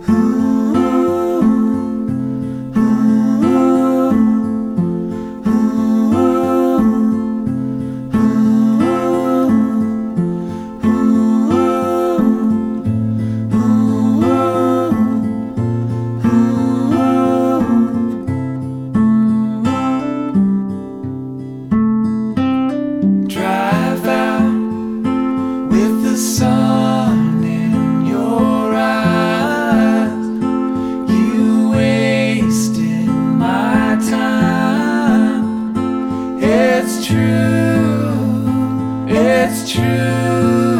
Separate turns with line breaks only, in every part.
Drive out with the sun in your eyes. You wasted my time. It's true, it's true.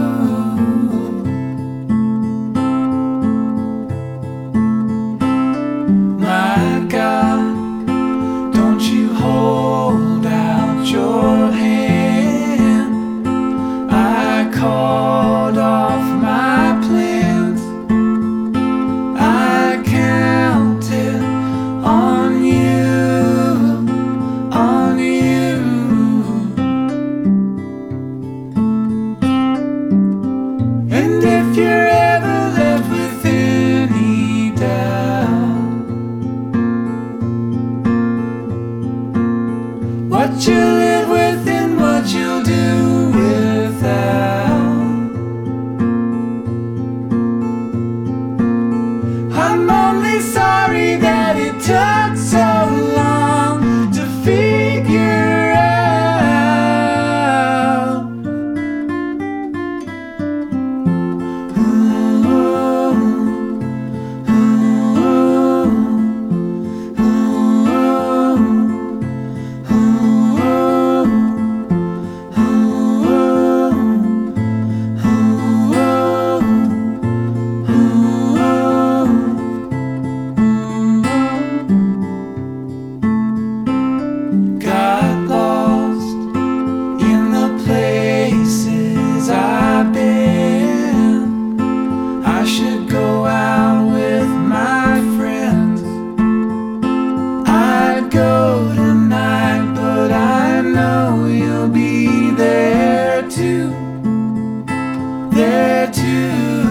My God, don't you hold out your hand. I called off my plans. I counted on you, on you. And if you're ever left with any doubt, what you live with and what you'll do without. I'm only sorry that it took so long to figure out. Ooh, got lost in the places I've been. I should go out with my friends. I'd go tonight, but I know you'll be there too, there too,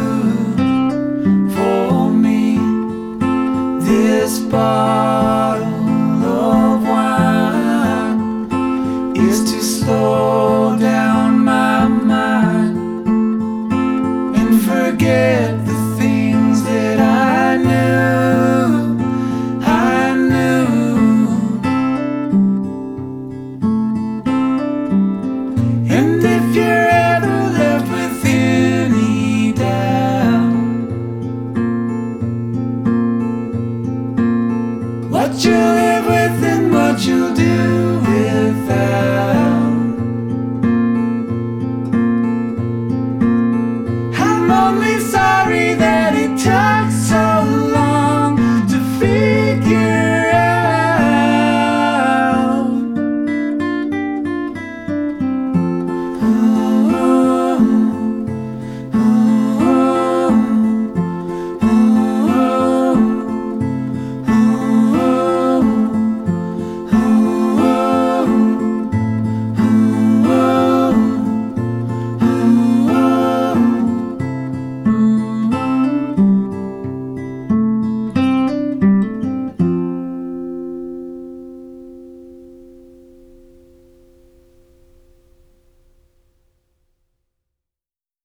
for me. This bottle of wine is to slow down my mind and forget the things that I knew, I knew. And if you're ever left with any doubt, what you live with and what you'll do without. I'm only sorry that